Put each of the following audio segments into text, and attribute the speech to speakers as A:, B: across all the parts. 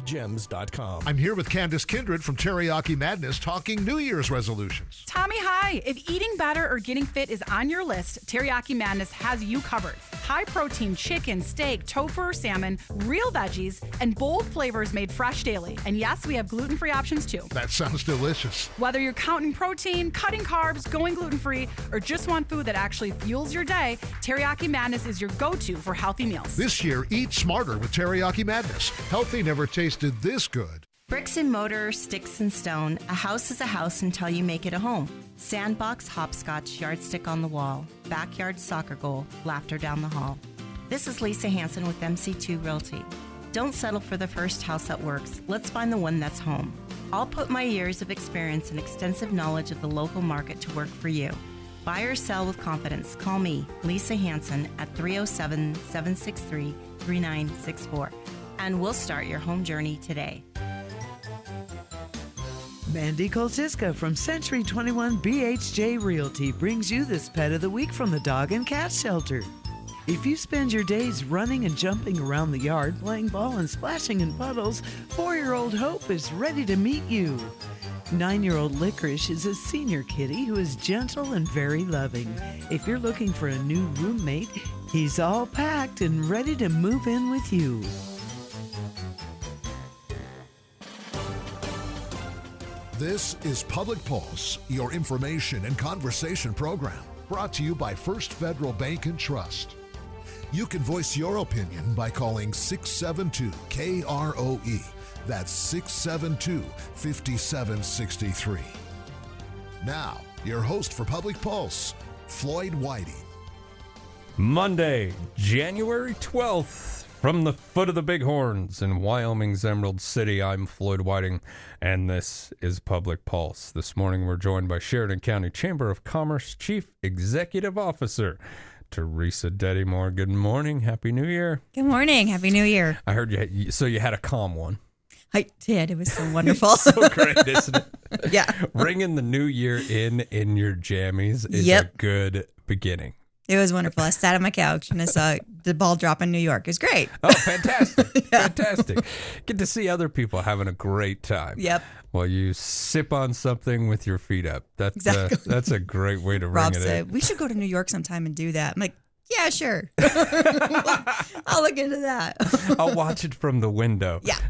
A: GetGems.com.
B: I'm here with Candace Kindred from Teriyaki Madness talking New Year's resolutions.
C: Tommy, hi. If eating better or getting fit is on your list, Teriyaki Madness has you covered. High protein chicken, steak, tofu or salmon, real veggies, and bold flavors made fresh daily. And yes, we have gluten-free options too.
B: That sounds delicious.
C: Whether you're counting protein, cutting carbs, going gluten-free, or just want food that actually fuels your day, Teriyaki Madness is your go-to for healthy meals.
B: This year, eat smarter with Teriyaki Madness. Healthy never tasted this good.
D: Bricks and mortar, sticks and stone, a house is a house until you make it a home. Sandbox, hopscotch, yardstick on the wall, backyard soccer goal, laughter down the hall. This is Lisa Hanson with MC2 Realty. Don't settle for the first house that works. Let's find the one that's home. I'll put my years of experience and extensive knowledge of the local market to work for you. Buy or sell with confidence. Call me, Lisa Hanson, at 307-763-3964, and we'll start your home journey today.
E: Mandy Koltiska from Century 21 BHJ Realty brings you this pet of the week from the Dog and Cat Shelter. If you spend your days running and jumping around the yard, playing ball and splashing in puddles, 4-year-old Hope is ready to meet you. 9-year-old Licorice is a senior kitty who is gentle and very loving. If you're looking for a new roommate, he's all packed and ready to move in with you.
B: This is Public Pulse, your information and conversation program, brought to you by First Federal Bank and Trust. You can voice your opinion by calling 672-KROE. That's 672-5763. Now, your host for Public Pulse, Floyd Whiting.
F: Monday, January 12th. From the foot of the Bighorns in Wyoming's Emerald City, I'm Floyd Whiting, and this is Public Pulse. This morning we're joined by Sheridan County Chamber of Commerce Chief Executive Officer, Teresa Dettymore. Good morning. Happy New Year.
G: Good morning. Happy New Year.
F: I heard you had a calm one.
G: I did. It was so wonderful.
F: So great, isn't it?
G: Yeah.
F: Ringing the new year in your jammies is a good beginning.
G: It was wonderful. I sat on my couch and I saw the ball drop in New York. It was great.
F: Oh, fantastic. Fantastic. Get to see other people having a great time.
G: Yep.
F: While you sip on something with your feet up. That's
G: exactly.
F: That's a great way to
G: Rob
F: ring it
G: said,
F: in.
G: we should go to New York sometime and do that. I'm like, yeah, sure. I'll look into that.
F: I'll watch it from the window.
G: Yeah.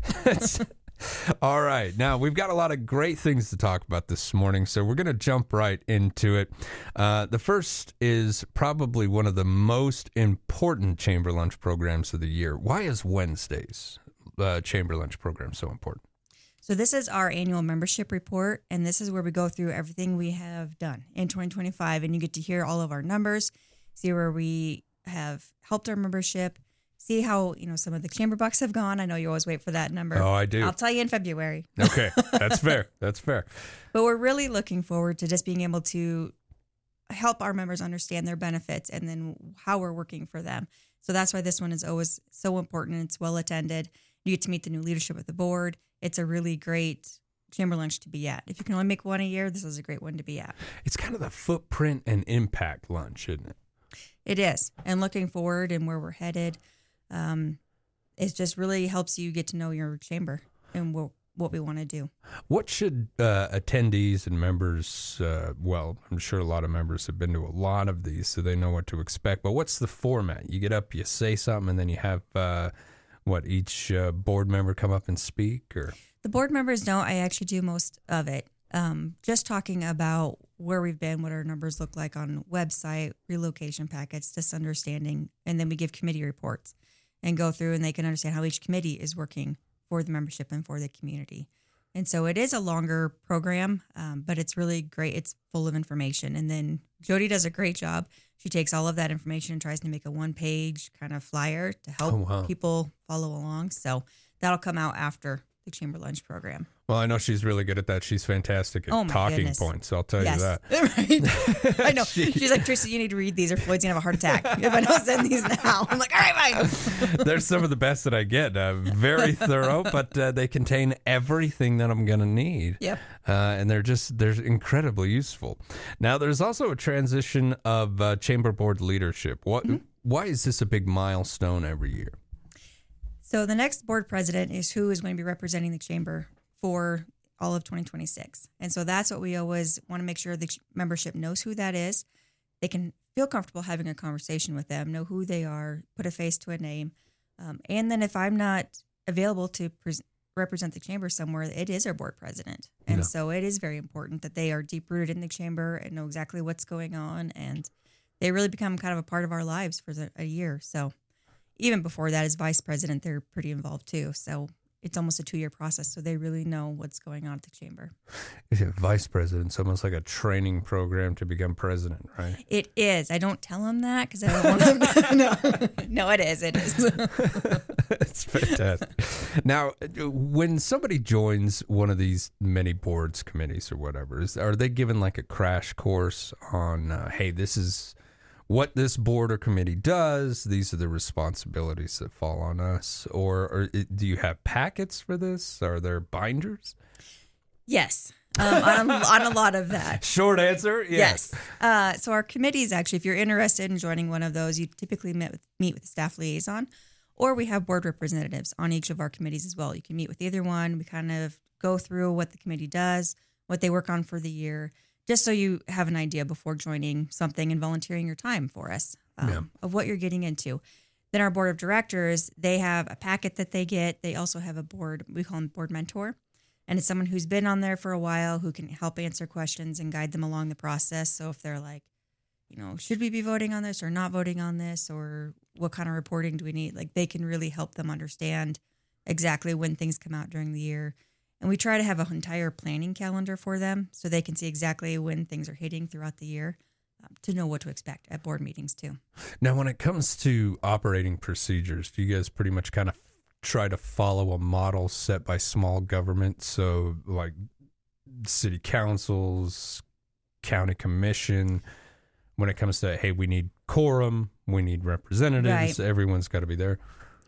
F: All right. Now, we've got a lot of great things to talk about this morning, so we're going to jump right into it. The first is probably one of the most important Chamber Lunch programs of the year. Why is Wednesday's Chamber Lunch program so important?
G: So this is our annual membership report, and this is where we go through everything we have done in 2025, and you get to hear all of our numbers, see where we have helped our membership, see how, some of the chamber bucks have gone. I know you always wait for that number.
F: Oh, I do.
G: I'll tell you in February.
F: Okay, that's fair. That's fair.
G: But we're really looking forward to just being able to help our members understand their benefits and then how we're working for them. So that's why this one is always so important. It's well attended. You get to meet the new leadership of the board. It's a really great chamber lunch to be at. If you can only make one a year, this is a great one to be at.
F: It's kind of the footprint and impact lunch, isn't it?
G: It is. And looking forward and where we're headed, it just really helps you get to know your chamber and what we want to do.
F: What should attendees and members, I'm sure a lot of members have been to a lot of these, so they know what to expect, but what's the format? You get up, you say something, and then you have, each board member come up and speak? Or
G: the board members don't. I actually do most of it. Just talking about where we've been, what our numbers look like on website, relocation packets, just understanding, and then we give committee reports and go through, and they can understand how each committee is working for the membership and for the community. And so it is a longer program, but it's really great. It's full of information. And then Jody does a great job. She takes all of that information and tries to make a one-page kind of flyer to help people follow along. So that'll come out after the Chamber Lunch program.
F: Well, I know she's really good at that. She's fantastic at talking points. I'll tell you that.
G: Right. I know. She's like, Teresa, you need to read these or Floyd's going to have a heart attack if I don't send these now. I'm like, all right, fine.
F: They're some of the best that I get. Very thorough, but they contain everything that I'm going to need.
G: Yep.
F: And they're incredibly useful. Now, there's also a transition of chamber board leadership. Why is this a big milestone every year?
G: So the next board president is who is going to be representing the chamber for all of 2026. And so that's what we always want to make sure the membership knows who that is. They can feel comfortable having a conversation with them, know who they are, put a face to a name. And then if I'm not available to represent the chamber somewhere, it is our board president. And so it is very important that they are deep rooted in the chamber and know exactly what's going on. And they really become kind of a part of our lives for a year. So even before that, as vice president, they're pretty involved too. So it's almost a 2-year process. So they really know what's going on at the chamber.
F: Vice president's almost like a training program to become president, right?
G: It is. I don't tell them that because I don't want them to. No, it is. It is.
F: It's fantastic. Now, when somebody joins one of these many boards, committees, or whatever, are they given like a crash course on, hey, this is what this board or committee does? These are the responsibilities that fall on us. Or do you have packets for this? Are there binders?
G: Yes. On a lot of that.
F: Short answer, yes.
G: So our committees, actually, if you're interested in joining one of those, you typically meet with the staff liaison, or we have board representatives on each of our committees as well. You can meet with either one. We kind of go through what the committee does, what they work on for the year, just so you have an idea before joining something and volunteering your time for us of what you're getting into. Then our board of directors, they have a packet that they get. They also have a board, we call them board mentor. And it's someone who's been on there for a while who can help answer questions and guide them along the process. So if they're like, should we be voting on this or not voting on this, or what kind of reporting do we need? Like, they can really help them understand exactly when things come out during the year. And we try to have an entire planning calendar for them so they can see exactly when things are hitting throughout the year to know what to expect at board meetings too.
F: Now, when it comes to operating procedures, do you guys pretty much kind of try to follow a model set by small government? So like city councils, county commission, when it comes to, hey, we need quorum, we need representatives, everyone's got to be there.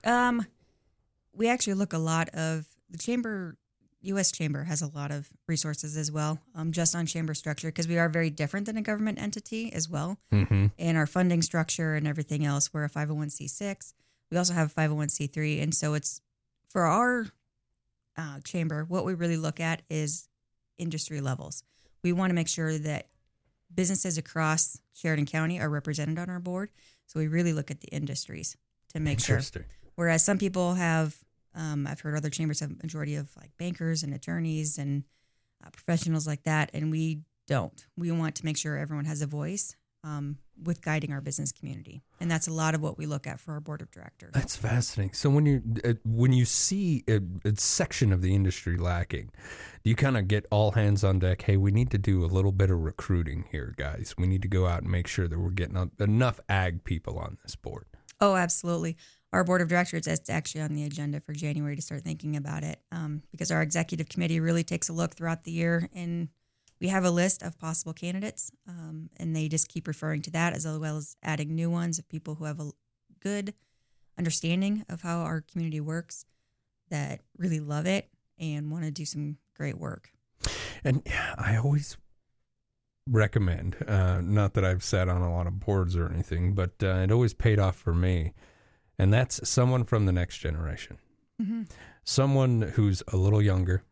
G: We actually look a lot of the chamber. U.S. Chamber has a lot of resources as well, just on chamber structure, because we are very different than a government entity as well. Mm-hmm. And our funding structure and everything else. We're a 501c6. We also have a 501c3. And so it's for our chamber, what we really look at is industry levels. We want to make sure that businesses across Sheridan County are represented on our board. So we really look at the industries to make sure. Whereas some people have, I've heard other chambers have a majority of like bankers and attorneys and professionals like that, and we don't. We want to make sure everyone has a voice with guiding our business community, and that's a lot of what we look at for our board of directors.
F: That's fascinating. So when you see a section of the industry lacking, do you kind of get all hands on deck? Hey, we need to do a little bit of recruiting here, guys. We need to go out and make sure that we're getting enough ag people on this board.
G: Oh, absolutely. Our board of directors, it's actually on the agenda for January to start thinking about it, because our executive committee really takes a look throughout the year, and we have a list of possible candidates, and they just keep referring to that as well as adding new ones of people who have a good understanding of how our community works, that really love it and want to do some great work.
F: And I always recommend, not that I've sat on a lot of boards or anything, but it always paid off for me. And that's someone from the next generation, someone who's a little younger,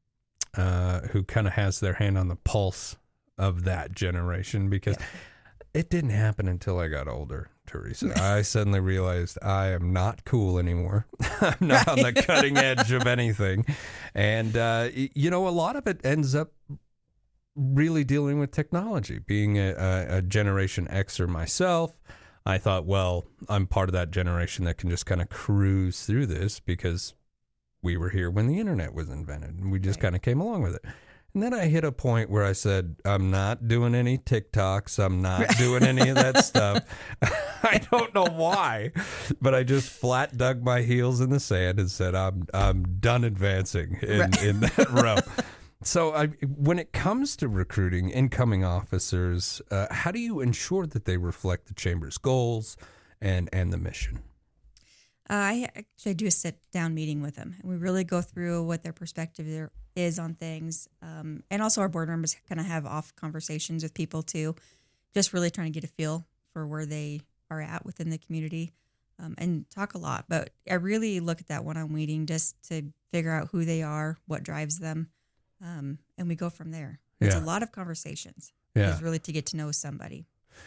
F: who kind of has their hand on the pulse of that generation, because it didn't happen until I got older, Teresa. I suddenly realized I am not cool anymore. I'm not on the cutting edge of anything. And, a lot of it ends up really dealing with technology. Being a Generation Xer myself, I thought, well, I'm part of that generation that can just kind of cruise through this because we were here when the internet was invented, and we just kind of came along with it. And then I hit a point where I said, I'm not doing any TikToks. I'm not doing any of that stuff. I don't know why, but I just flat dug my heels in the sand and said, I'm done advancing in that realm. So when it comes to recruiting incoming officers, how do you ensure that they reflect the chamber's goals and the mission?
G: I actually do a sit-down meeting with them, and we really go through what their perspective is on things. And also our board members kind of have off conversations with people too, just really trying to get a feel for where they are at within the community. and talk a lot. But I really look at that one-on-one meeting just to figure out who they are, what drives them, and we go from there. It's a lot of conversations.
F: Yeah.
G: It's really to get to know somebody.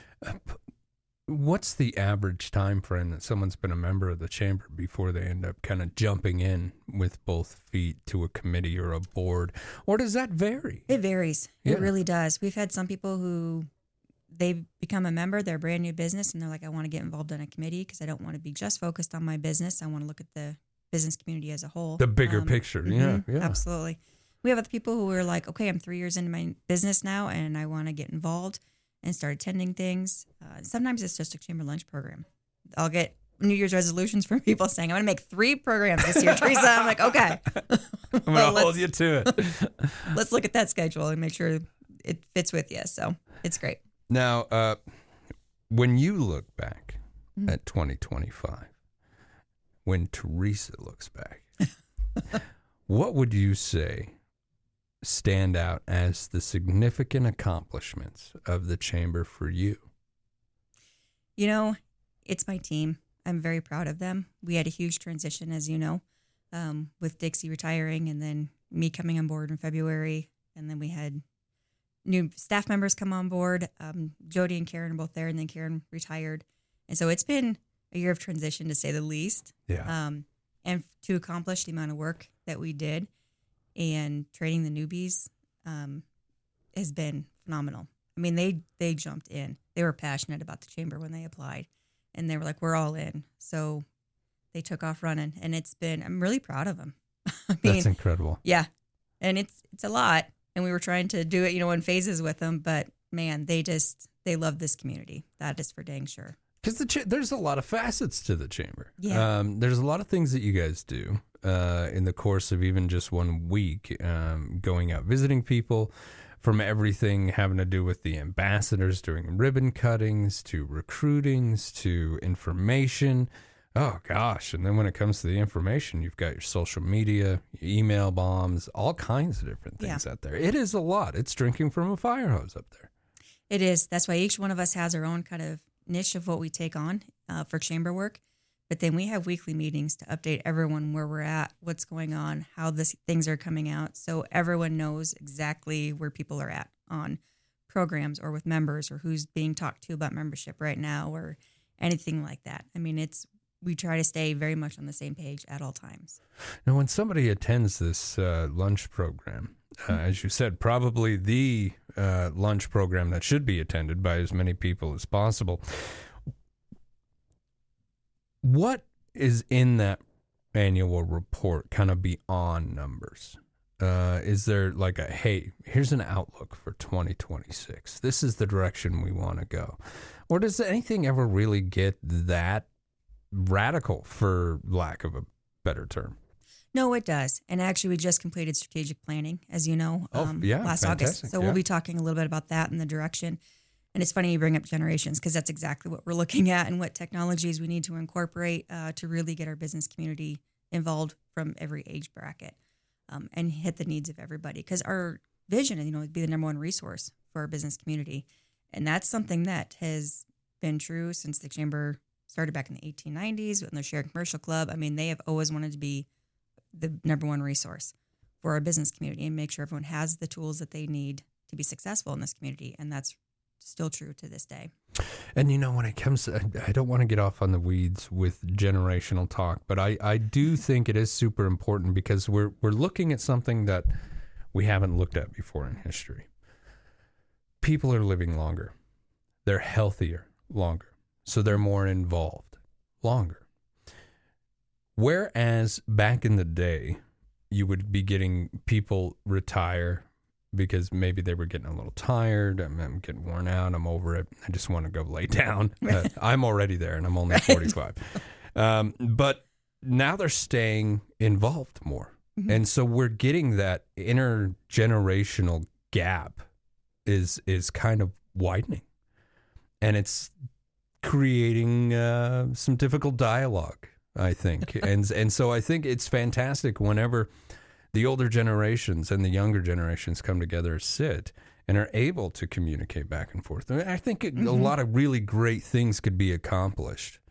F: What's the average time frame that someone's been a member of the chamber before they end up kind of jumping in with both feet to a committee or a board? Or does that vary?
G: It varies.
F: Yeah.
G: It really does. We've had some people who they become a member, they're a brand new business, and they're like, I want to get involved in a committee because I don't want to be just focused on my business. I want to look at the business community as a whole.
F: The bigger picture. Yeah.
G: Absolutely. We have other people who are like, okay, I'm 3 years into my business now, and I want to get involved and start attending things. Sometimes it's just a chamber lunch program. I'll get New Year's resolutions from people saying, I'm going to make 3 programs this year, Teresa. I'm like, okay.
F: I'm going to hold you to it.
G: Let's look at that schedule and make sure it fits with you. So it's great.
F: Now, when you look back at 2025, when Teresa looks back, what would you say stand out as the significant accomplishments of the chamber for you?
G: You know, it's my team. I'm very proud of them. We had a huge transition, as you know, with Dixie retiring and then me coming on board in February. And then we had new staff members come on board. Jody and Karen are both there, and then Karen retired. And so it's been a year of transition, to say the least.
F: Yeah.
G: And to accomplish the amount of work that we did and training the newbies has been phenomenal. I mean, they jumped in. They were passionate about the chamber when they applied, and they were like, we're all in. So they took off running, and I'm really proud of them. I mean,
F: that's incredible.
G: Yeah. And it's a lot. And we were trying to do it, in phases with them, but man, they love this community. That is for dang sure.
F: Because there's a lot of facets to the chamber.
G: Yeah.
F: There's a lot of things that you guys do in the course of even just 1 week, going out visiting people, from everything having to do with the ambassadors doing ribbon cuttings to recruitings to information. Oh, gosh. And then when it comes to the information, you've got your social media, your email bombs, all kinds of different things out there. It is a lot. It's drinking from a fire hose up there.
G: It is. That's why each one of us has our own kind of niche of what we take on for chamber work. But then we have weekly meetings to update everyone where we're at, what's going on, how things are coming out. So everyone knows exactly where people are at on programs or with members or who's being talked to about membership right now or anything like that. I mean, we try to stay very much on the same page at all times.
F: Now, when somebody attends this lunch program, as you said, probably the lunch program that should be attended by as many people as possible, what is in that annual report kind of beyond numbers? Is there like hey, here's an outlook for 2026. This is the direction we want to go. Or does anything ever really get that radical, for lack of a better term?
G: No, it does. And actually, we just completed strategic planning, as you know, last August. So we'll be talking a little bit about that and the direction. And it's funny you bring up generations because that's exactly what we're looking at and what technologies we need to incorporate to really get our business community involved from every age bracket and hit the needs of everybody. Because our vision is, to be the number one resource for our business community. And that's something that has been true since the chamber started back in the 1890s with the Shared Commercial Club. I mean, they have always wanted to be the number one resource for our business community and make sure everyone has the tools that they need to be successful in this community. And that's still true to this day.
F: And when it comes to, I don't want to get off on the weeds with generational talk, but I do think it is super important because we're looking at something that we haven't looked at before in history. People are living longer. They're healthier longer. So they're more involved longer. Whereas back in the day, you would be getting people retire because maybe they were getting a little tired. I'm getting worn out. I'm over it. I just want to go lay down. I'm already there, and I'm only 45. But now they're staying involved more. Mm-hmm. And so we're getting that intergenerational gap is kind of widening. And it's creating some difficult dialogue, I think. and so I think it's fantastic whenever the older generations and the younger generations come together, sit, and are able to communicate back and forth. I think a lot of really great things could be accomplished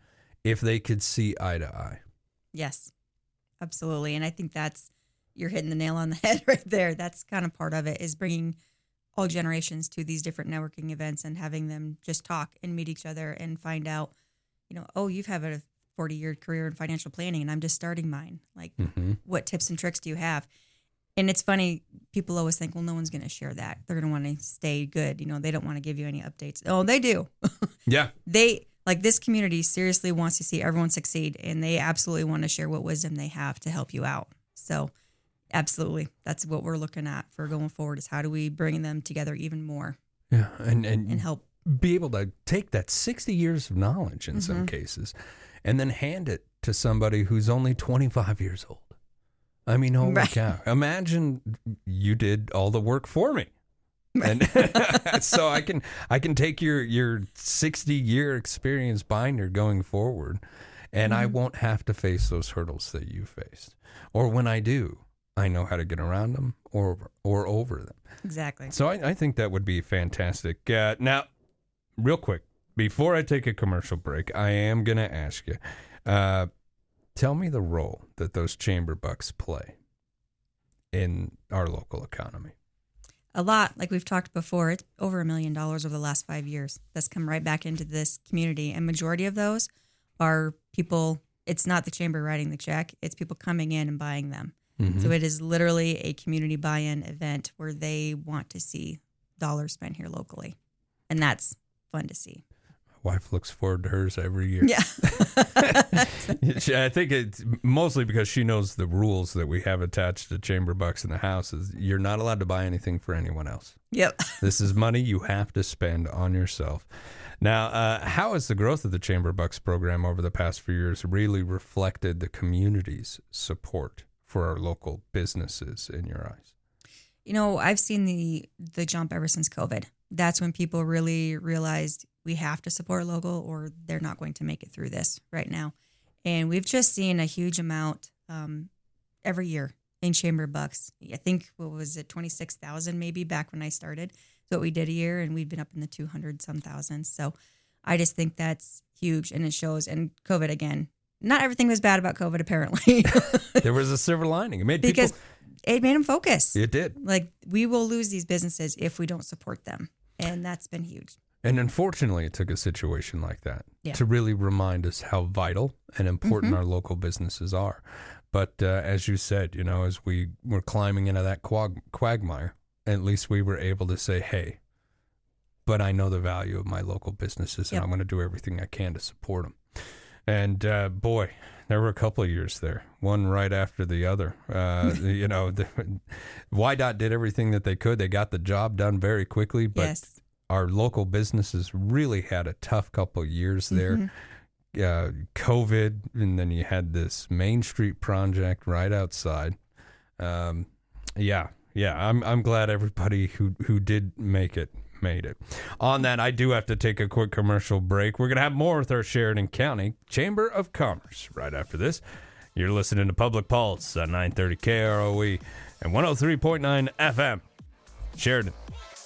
F: if they could see eye to eye.
G: Yes, absolutely. And I think you're hitting the nail on the head right there. That's kind of part of it, is bringing all generations to these different networking events and having them just talk and meet each other and find out, oh, you've had a 40-year career in financial planning and I'm just starting mine. Like, what tips and tricks do you have? And it's funny, people always think, well, no one's going to share that. They're going to want to stay good. They don't want to give you any updates. Oh, they do.
F: Yeah.
G: This community seriously wants to see everyone succeed, and they absolutely want to share what wisdom they have to help you out. So absolutely, that's what we're looking at for going forward, is how do we bring them together even more?
F: Yeah. And
G: help
F: be able to take that 60 years of knowledge in some cases and then hand it to somebody who's only 25 years old. I mean, holy cow. Imagine you did all the work for me. And so I can take your 60-year experience binder going forward, and I won't have to face those hurdles that you faced. Or when I do, I know how to get around them or over them.
G: Exactly.
F: So I think that would be fantastic. Now, real quick, before I take a commercial break, I am going to ask you, tell me the role that those chamber bucks play in our local economy.
G: A lot. Like we've talked before, it's over $1 million over the last 5 years that's come right back into this community. And majority of those are people, it's not the chamber writing the check, it's people coming in and buying them. So it is literally a community buy-in event where they want to see dollars spent here locally. And that's fun to see.
F: Wife looks forward to hers every year.
G: Yeah.
F: I think it's mostly because she knows the rules that we have attached to chamber bucks in the house. Is you're not allowed to buy anything for anyone else.
G: Yep.
F: This is money you have to spend on yourself. Now, how has the growth of the Chamber Bucks program over the past few years really reflected the community's support for our local businesses in your eyes?
G: I've seen the jump ever since COVID. That's when people really realized we have to support local or they're not going to make it through this right now. And we've just seen a huge amount every year in chamber bucks. I think, 26,000 maybe back when I started. So what we did a year, and we've been up in the 200-some thousand. So I just think that's huge, and it shows. And COVID, again, not everything was bad about COVID, apparently.
F: There was a silver lining. It made
G: it made them focus.
F: It did.
G: Like, we will lose these businesses if we don't support them. And that's been huge.
F: And unfortunately, it took a situation like that to really remind us how vital and important our local businesses are. But as you said, as we were climbing into that quagmire, at least we were able to say, hey, but I know the value of my local businesses, and I'm going to do everything I can to support them. And boy, there were a couple of years there, one right after the other. YDOT did everything that they could. They got the job done very quickly, but our local businesses really had a tough couple of years there. COVID, and then you had this Main Street project right outside. I'm glad everybody who did make it made it. On that, I do have to take a quick commercial break. We're going to have more with our Sheridan County Chamber of Commerce right after this. You're listening to Public Pulse on 930 KROE and 103.9 FM. Sheridan.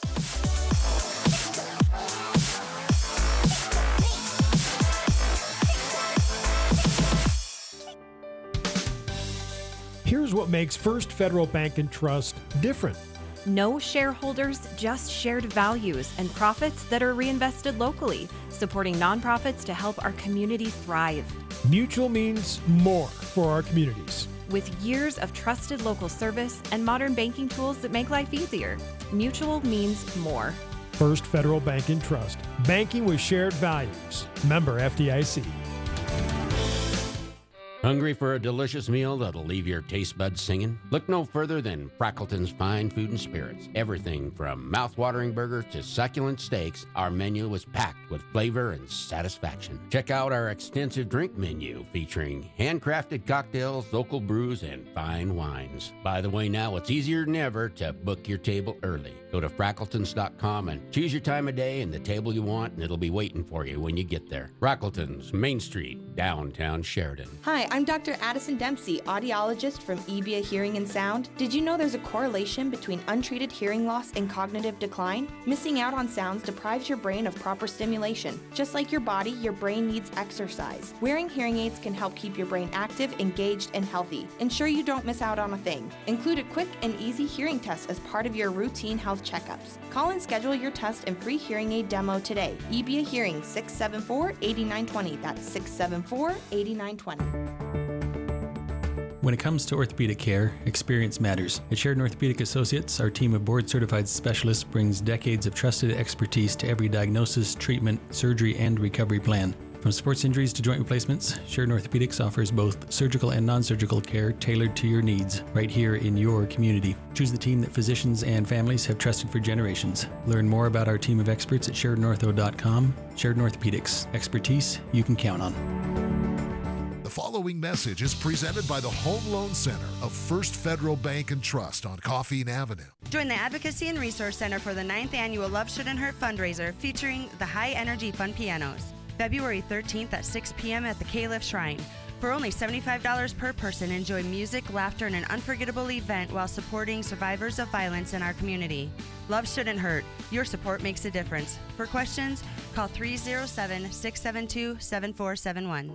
A: Here's what makes First Federal Bank and Trust different.
H: No shareholders, just shared values and profits that are reinvested locally, supporting nonprofits to help our community thrive.
A: Mutual means more for our communities.
H: With years of trusted local service and modern banking tools that make life easier, Mutual means more.
A: First Federal Bank and Trust. Banking with shared values. Member FDIC.
I: Hungry for a delicious meal that'll leave your taste buds singing? Look no further than Frackleton's Fine Food and Spirits. Everything from mouth-watering burgers to succulent steaks, our menu is packed with flavor and satisfaction. Check out our extensive drink menu featuring handcrafted cocktails, local brews, and fine wines. By the way, now it's easier than ever to book your table early. Go Go to Frackletons.com and choose your time of day and the table you want, and it'll be waiting for you when you get there. Frackletons, Main Street, downtown Sheridan.
J: Hi, I'm Dr. Addison Dempsey, audiologist from EBIA Hearing and Sound. Did you know there's a correlation between untreated hearing loss and cognitive decline? Missing out on sounds deprives your brain of proper stimulation. Just like your body, your brain needs exercise. Wearing hearing aids can help keep your brain active, engaged, and healthy. Ensure you don't miss out on a thing. Include a quick and easy hearing test as part of your routine health checkups. Call and schedule your test and free hearing aid demo today. EBIA Hearing, 674-8920. That's 674-8920.
K: When it comes to orthopedic care, experience matters. At Sheridan Orthopedic Associates, our team of board-certified specialists brings decades of trusted expertise to every diagnosis, treatment, surgery, and recovery plan. From sports injuries to joint replacements, Sheridan Orthopedics offers both surgical and non-surgical care tailored to your needs, right here in your community. Choose the team that physicians and families have trusted for generations. Learn more about our team of experts at SheridanOrtho.com. Sheridan Orthopedics, expertise you can count on.
B: The following message is presented by the Home Loan Center of First Federal Bank and Trust on Coffeen Avenue.
L: Join the Advocacy and Resource Center for the 9th Annual Love Shouldn't Hurt fundraiser featuring the High Energy Fun Pianos. February 13th at 6 p.m. at the Caliph Shrine. For only $75 per person, enjoy music, laughter, and an unforgettable event while supporting survivors of violence in our community. Love shouldn't hurt. Your support makes a difference. For questions, call 307-672-7471.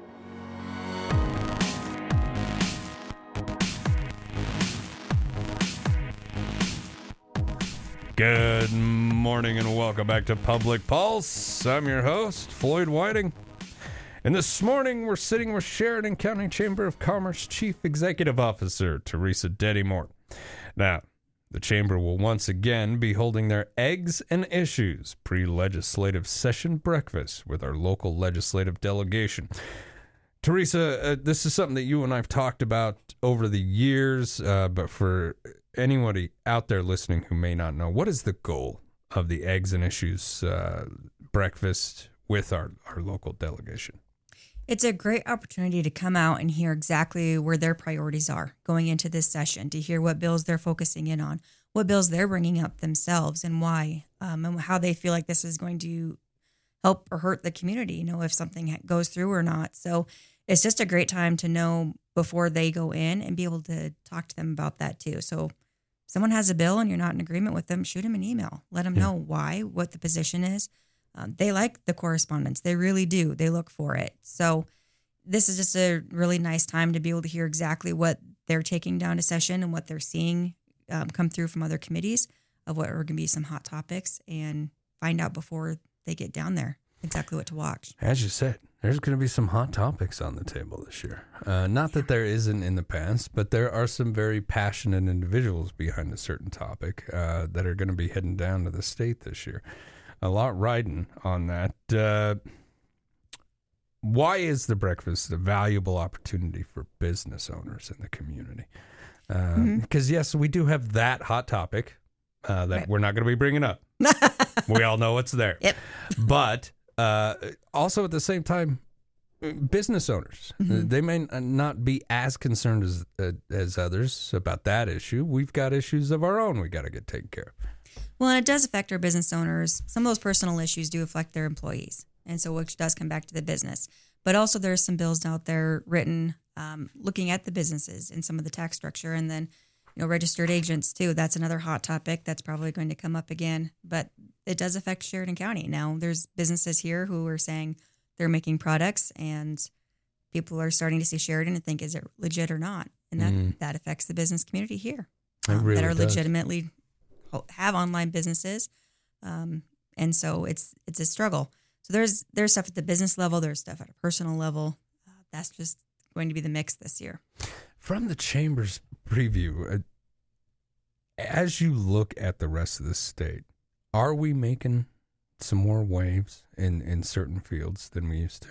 F: Good morning and welcome back to Public Pulse. I'm your host, Floyd Whiting. And this morning we're sitting with Sheridan County Chamber of Commerce Chief Executive Officer, Teresa Dettymore. Now, the Chamber will once again be holding their Eggs and Issues pre-legislative session breakfast with our local legislative delegation. Teresa, this is something that you and I have talked about over the years, but for anybody out there listening who may not know, what is the goal of the Eggs and Issues breakfast with our local delegation?
G: It's a great opportunity to come out and hear exactly where their priorities are going into this session, to hear what bills they're focusing in on, what bills they're bringing up themselves and why, and how they feel like this is going to help or hurt the community, if something goes through or not. So it's just a great time to know before they go in and be able to talk to them about that too. So if someone has a bill and you're not in agreement with them, shoot them an email. Let them know why, what the position is. They like the correspondence. They really do. They look for it. So this is just a really nice time to be able to hear exactly what they're taking down to session and what they're seeing come through from other committees of what are going to be some hot topics, and find out before they get down there exactly what to watch.
F: As you said, there's going to be some hot topics on the table this year. Not that there isn't in the past, but there are some very passionate individuals behind a certain topic that are going to be heading down to the state this year. A lot riding on that. Why is the breakfast a valuable opportunity for business owners in the community? Because, yes, we do have that hot topic that we're not going to be bringing up. We all know it's there.
G: Yep.
F: But also at the same time, business owners, they may not be as concerned as others about that issue. We've got issues of our own we got to get taken care of.
G: Well, and it does affect our business owners. Some of those personal issues do affect their employees, and so which does come back to the business. But also there's some bills out there written looking at the businesses and some of the tax structure, and then registered agents too. That's another hot topic that's probably going to come up again. But it does affect Sheridan County. Now, there's businesses here who are saying they're making products, and people are starting to see Sheridan and think, is it legit or not? And that affects the business community here
F: really
G: that are
F: does.
G: legitimately have online businesses, and so it's a struggle. So there's stuff at the business level, there's stuff at a personal level. That's just going to be the mix this year.
F: From the Chamber's preview, as you look at the rest of the state, are we making some more waves in certain fields than we used to?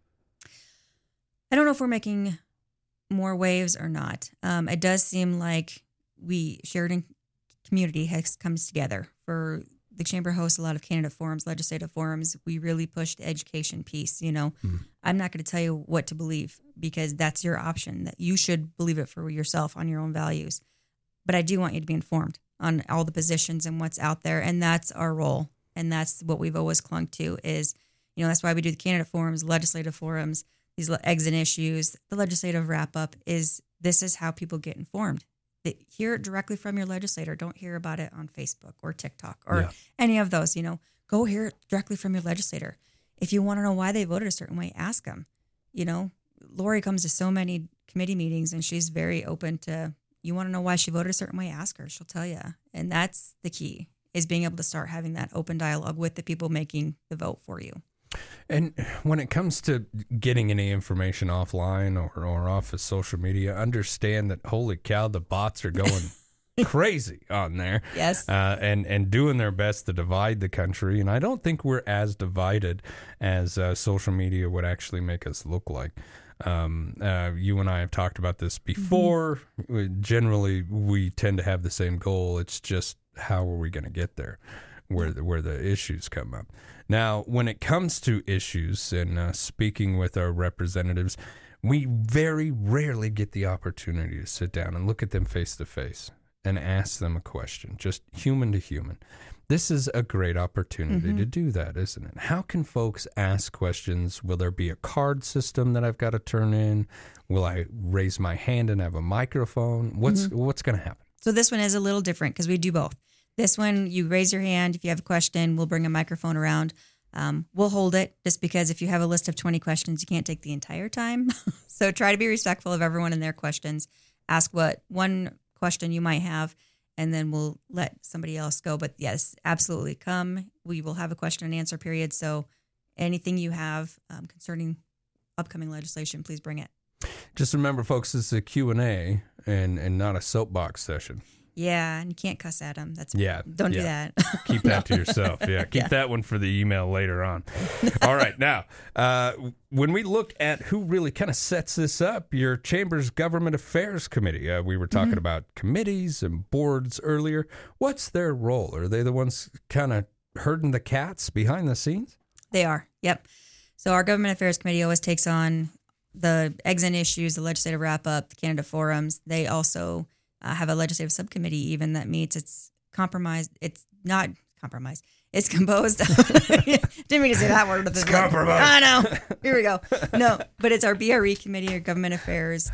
G: I don't know if we're making more waves or not. It does seem like Sheridan community comes together. For the Chamber hosts a lot of candidate forums, legislative forums. We really push the education piece. I'm not going to tell you what to believe, because that's your option. That you should believe it for yourself on your own values. But I do want you to be informed on all the positions and what's out there. And that's our role. And that's what we've always clung to is, that's why we do the candidate forums, legislative forums, these exit issues, the legislative wrap up this is how people get informed. They hear it directly from your legislator. Don't hear about it on Facebook or TikTok or any of those, go hear it directly from your legislator. If you want to know why they voted a certain way, ask them. Lori comes to so many committee meetings and she's very open to, you want to know why she voted a certain way, ask her, she'll tell you. And that's the key, is being able to start having that open dialogue with the people making the vote for you.
F: And when it comes to getting any information offline or off of social media, understand that, holy cow, the bots are going crazy on there.
G: Yes.
F: And doing their best to divide the country. And I don't think we're as divided as social media would actually make us look like. You and I have talked about this before. Mm-hmm. Generally, we tend to have the same goal. It's just, how are we going to get there? Where the issues come up. Now, when it comes to issues and speaking with our representatives, we very rarely get the opportunity to sit down and look at them face to face and ask them a question, just human to human. This is a great opportunity to do that, isn't it? How can folks ask questions? Will there be a card system that I've got to turn in? Will I raise my hand and have a microphone? What's going to happen?
G: So this one is a little different because we do both. This one, you raise your hand. If you have a question, we'll bring a microphone around. We'll hold it just because if you have a list of 20 questions, you can't take the entire time. So try to be respectful of everyone and their questions. Ask what one question you might have, and then we'll let somebody else go. But yes, absolutely come. We will have a question and answer period. So anything you have concerning upcoming legislation, please bring it.
F: Just remember, folks, this is a Q&A and not a soapbox session.
G: Yeah, and you can't cuss at them. Don't do that.
F: Keep that to yourself. Yeah, keep that one for the email later on. All right, now, when we look at who really kind of sets this up, your Chamber's Government Affairs Committee, we were talking about committees and boards earlier. What's their role? Are they the ones kind of herding the cats behind the scenes?
G: They are, yep. So our Government Affairs Committee always takes on the exit issues, the legislative wrap-up, the candidate forums. They also have a legislative subcommittee even that meets. It's compromised. It's not compromised. It's composed. Didn't mean to say that word.
F: It's compromised.
G: I know. Here we go. No, but it's our BRE committee, our Government Affairs,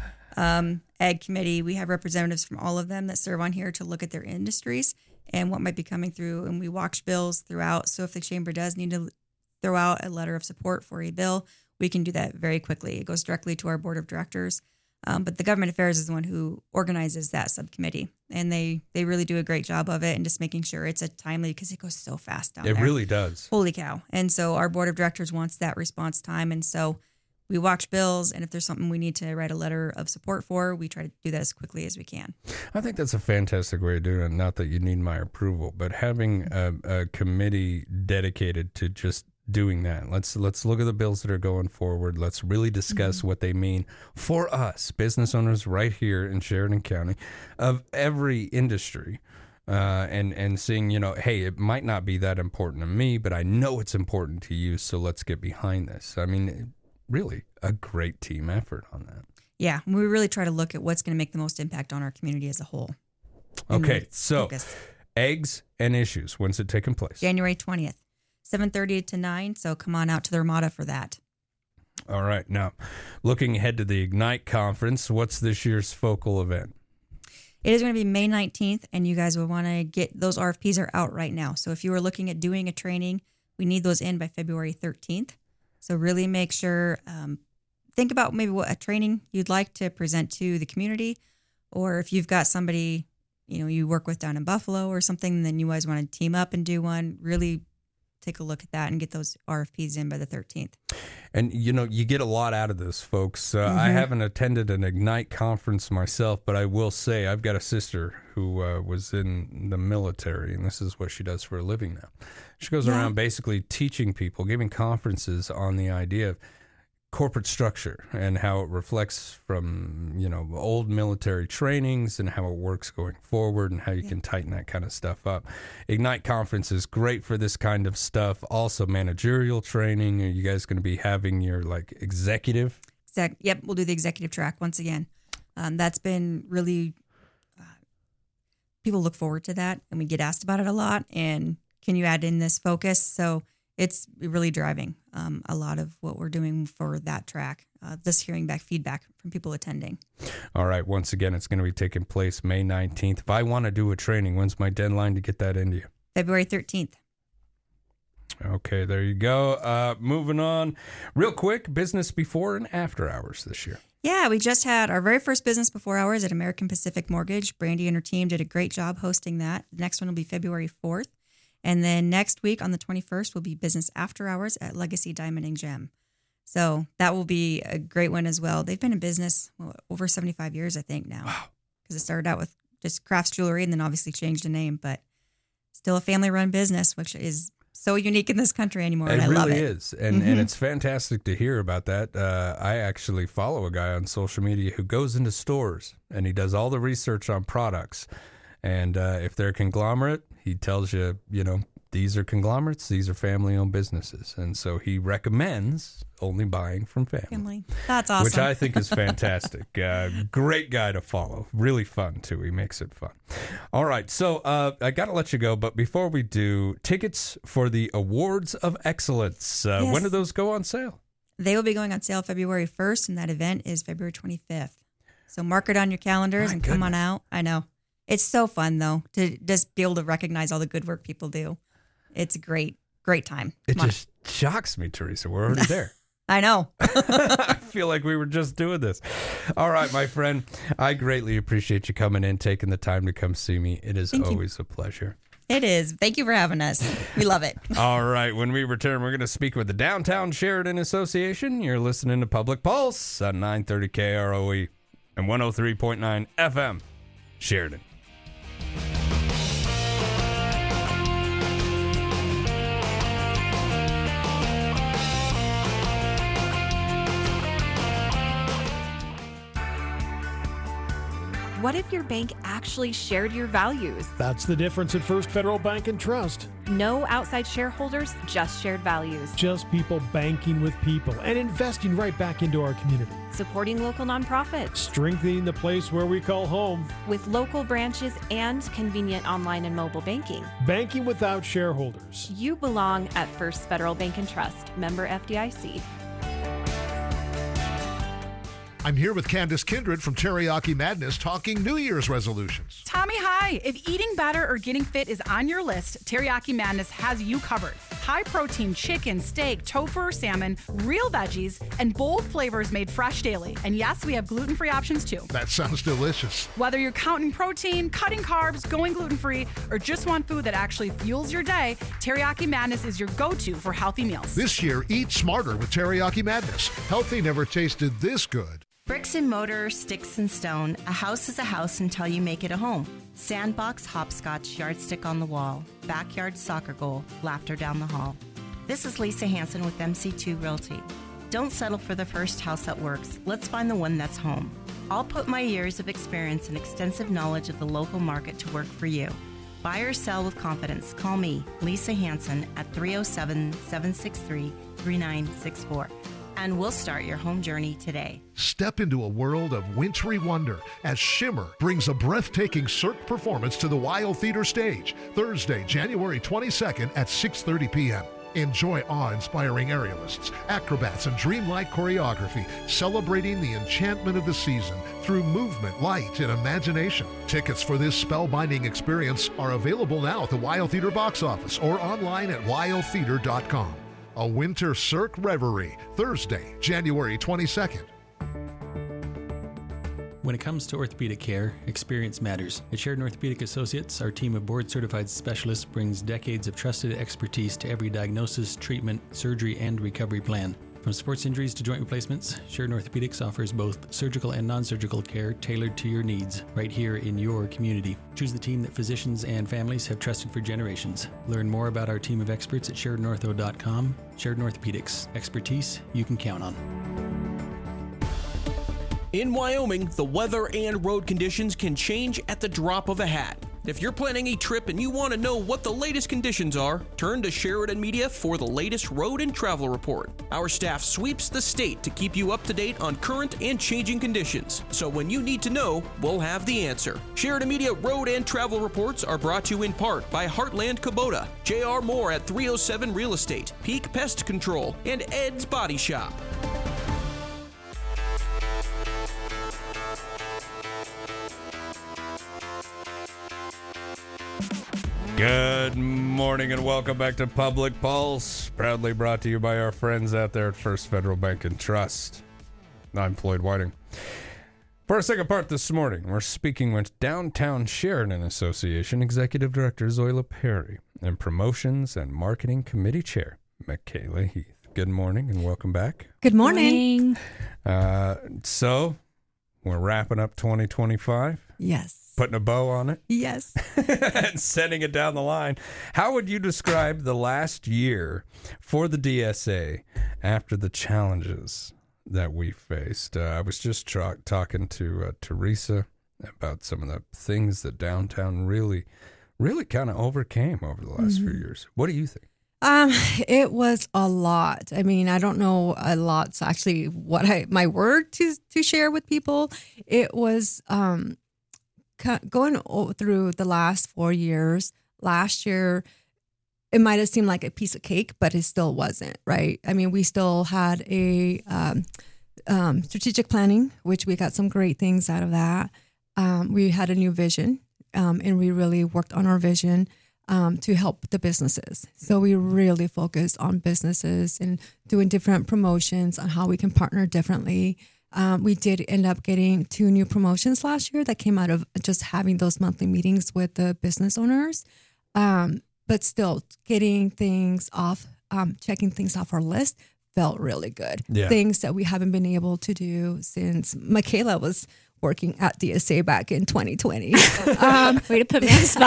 G: Ag committee. We have representatives from all of them that serve on here to look at their industries and what might be coming through. And we watch bills throughout. So if the Chamber does need to throw out a letter of support for a bill, we can do that very quickly. It goes directly to our board of directors. But the Government Affairs is the one who organizes that subcommittee, and they really do a great job of it and just making sure it's a timely, because it goes so fast down there.
F: It really does.
G: Holy cow. And so our board of directors wants that response time. And so we watch bills, and if there's something we need to write a letter of support for, we try to do that as quickly as we can.
F: I think that's a fantastic way of doing it. Not that you need my approval, but having a committee dedicated to just doing that. Let's look at the bills that are going forward. Let's really discuss what they mean for us, business owners right here in Sheridan County, of every industry, and seeing, hey, it might not be that important to me, but I know it's important to you, so let's get behind this. I mean, really a great team effort on that.
G: Yeah, we really try to look at what's going to make the most impact on our community as a whole.
F: Okay, so eggs and issues. When's it taking place?
G: January 20th. 7:30 to 9, so come on out to the Ramada for that.
F: All right. Now, looking ahead to the Ignite Conference, what's this year's focal event?
G: It is going to be May 19th, and you guys will want to get those RFPs are out right now. So if you were looking at doing a training, we need those in by February 13th. So really make sure, think about maybe what a training you'd like to present to the community, or if you've got somebody, you work with down in Buffalo or something, then you guys want to team up and do one. Really take a look at that and get those RFPs in by the 13th.
F: And, you get a lot out of this, folks. I haven't attended an Ignite conference myself, but I will say I've got a sister who was in the military, and this is what she does for a living now. She goes around basically teaching people, giving conferences on the idea of corporate structure and how it reflects from, old military trainings and how it works going forward and how you can tighten that kind of stuff up. Ignite Conference is great for this kind of stuff. Also managerial training. Are you guys going to be having your executive?
G: Yep. We'll do the executive track once again. That's been really, people look forward to that, and we get asked about it a lot. And can you add in this focus? So it's really driving a lot of what we're doing for that track. Just hearing back feedback from people attending.
F: All right. Once again, it's going to be taking place May 19th. If I want to do a training, when's my deadline to get that into you?
G: February 13th.
F: Okay, there you go. Moving on. Real quick, business before and after hours this year.
G: Yeah, we just had our very first business before hours at American Pacific Mortgage. Brandy and her team did a great job hosting that. The next one will be February 4th. And then next week on the 21st will be business after hours at Legacy Diamond and Gem. So that will be a great one as well. They've been in business over 75 years, I think, now. Wow. Because it started out with just crafts jewelry and then obviously changed the name, but still a family-run business, which is so unique in this country anymore, and I love it.
F: It really is, and it's fantastic to hear about that. I actually follow a guy on social media who goes into stores, and he does all the research on products. And if they're a conglomerate, he tells you, these are conglomerates, these are family-owned businesses. And so he recommends only buying from family.
G: That's awesome.
F: Which I think is fantastic. Great guy to follow. Really fun, too. He makes it fun. All right, so I got to let you go. But before we do, tickets for the Awards of Excellence.
G: Yes.
F: When do those go on sale?
G: They will be going on sale February 1st, and that event is February 25th. So mark it on your calendars and come on out. I know. It's so fun, though, to just be able to recognize all the good work people do. It's a great time.
F: It just shocks me, Teresa. We're already there.
G: I know.
F: I feel like we were just doing this. All right, my friend. I greatly appreciate you coming in, taking the time to come see me. It is always a pleasure.
G: It is. Thank you for having us. We love it.
F: All right. When we return, we're going to speak with the Downtown Sheridan Association. You're listening to Public Pulse on 930 KROE and 103.9 FM, Sheridan.
H: What if your bank actually shared your values?
A: That's the difference at First Federal Bank and Trust.
H: No outside shareholders, just shared values.
A: Just people banking with people and investing right back into our community.
H: Supporting local nonprofits.
A: Strengthening the place where we call home.
H: With local branches and convenient online and mobile banking.
A: Banking without shareholders.
H: You belong at First Federal Bank and Trust, member FDIC.
B: I'm here with Candace Kindred from Teriyaki Madness talking New Year's resolutions.
C: Tommy, hi. If eating better or getting fit is on your list, Teriyaki Madness has you covered. High protein chicken, steak, tofu or salmon, real veggies, and bold flavors made fresh daily. And yes, we have gluten-free options too.
B: That sounds delicious.
C: Whether you're counting protein, cutting carbs, going gluten-free, or just want food that actually fuels your day, Teriyaki Madness is your go-to for healthy meals.
B: This year, eat smarter with Teriyaki Madness. Healthy never tasted this good.
D: Bricks and mortar, sticks and stone, a house is a house until you make it a home. Sandbox, hopscotch, yardstick on the wall, backyard soccer goal, laughter down the hall. This is Lisa Hanson with MC2 Realty. Don't settle for the first house that works. Let's find the one that's home. I'll put my years of experience and extensive knowledge of the local market to work for you. Buy or sell with confidence. Call me, Lisa Hanson, at 307-763-3964. And we'll start your home journey today.
B: Step into a world of wintry wonder as Shimmer brings a breathtaking Cirque performance to the Weill Theater stage, Thursday, January 22nd at 6:30 p.m. Enjoy awe-inspiring aerialists, acrobats, and dreamlike choreography, celebrating the enchantment of the season through movement, light, and imagination. Tickets for this spellbinding experience are available now at the Weill Theater box office or online at weilltheater.com. A Winter Cirque Reverie, Thursday, January 22nd.
K: When it comes to orthopedic care, experience matters. At Sheridan Orthopedic Associates, our team of board-certified specialists brings decades of trusted expertise to every diagnosis, treatment, surgery, and recovery plan. From sports injuries to joint replacements, Sheridan Orthopedics offers both surgical and non-surgical care tailored to your needs, right here in your community. Choose the team that physicians and families have trusted for generations. Learn more about our team of experts at SheridanOrtho.com. Sheridan Orthopedics, expertise you can count on.
M: In Wyoming, the weather and road conditions can change at the drop of a hat. If you're planning a trip and you want to know what the latest conditions are, turn to Sheridan Media for the latest road and travel report. Our staff sweeps the state to keep you up to date on current and changing conditions. So when you need to know, we'll have the answer. Sheridan Media road and travel reports are brought to you in part by Heartland Kubota, J.R. Moore at 307 Real Estate, Peak Pest Control, and Ed's Body Shop.
F: Good morning and welcome back to Public Pulse, proudly brought to you by our friends out there at First Federal Bank and Trust. I'm Floyd Whiting. For our second part this morning, we're speaking with Downtown Sheridan Association Executive Director Zoila Perry and Promotions and Marketing Committee Chair Michaela Heath. Good morning and welcome back.
N: Good morning.
F: So, we're wrapping up 2025.
N: Yes.
F: Putting a bow on it.
N: Yes.
F: And sending it down the line. How would you describe the last year for the DSA after the challenges that we faced? I was just talking to Teresa about some of the things that downtown really kind of overcame over the last few years. What do you think?
N: It was a lot. I mean, I don't know a lot's actually what my word to share with people. It was going through the last 4 years. Last year, it might have seemed like a piece of cake, but it still wasn't, right? I mean, we still had a strategic planning, which we got some great things out of that. We had a new vision, and we really worked on our vision to help the businesses. So we really focused on businesses and doing different promotions on how we can partner differently. We did end up getting 2 new promotions last year that came out of just having those monthly meetings with the business owners. But still getting things off, checking things off our list felt really good. Yeah. Things that we haven't been able to do since Michaela was working at DSA back in 2020.
O: Way to put me on the spot.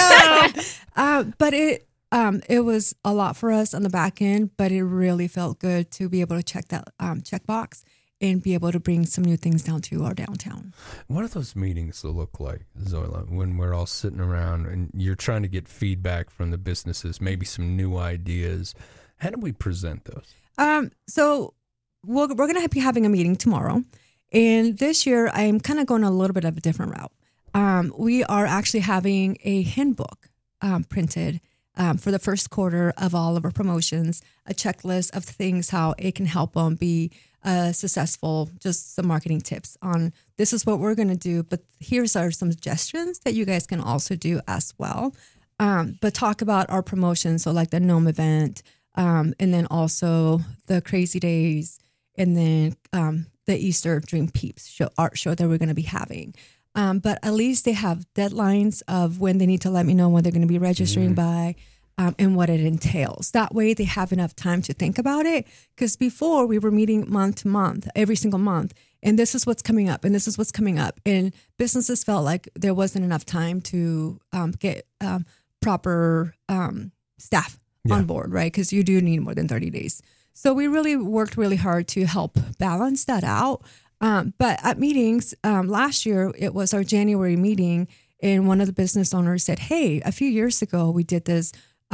N: I know. But it was a lot for us on the back end, but it really felt good to be able to check that checkbox and be able to bring some new things down to our downtown.
F: What do those meetings look like, Zoila, when we're all sitting around and you're trying to get feedback from the businesses, maybe some new ideas? How do we present those?
N: So we're going to be having a meeting tomorrow. And this year, I'm kind of going a little bit of a different route. We are actually having a handbook printed for the first quarter of all of our promotions, a checklist of things, how it can help them be successful, just some marketing tips on this is what we're going to do, but here's some suggestions that you guys can also do as well. But talk about our promotions, so like the Gnome event, and then also the Crazy Days, and then the Easter Dream Peeps art show that we're going to be having. But at least they have deadlines of when they need to let me know when they're going to be registering by. And what it entails. That way they have enough time to think about it. Because before we were meeting month to month, every single month, and this is what's coming up, and this is what's coming up. And businesses felt like there wasn't enough time to get proper staff on board, right? Because you do need more than 30 days. So we really worked really hard to help balance that out. But at meetings, last year, it was our January meeting, and one of the business owners said, hey, a few years ago, we did this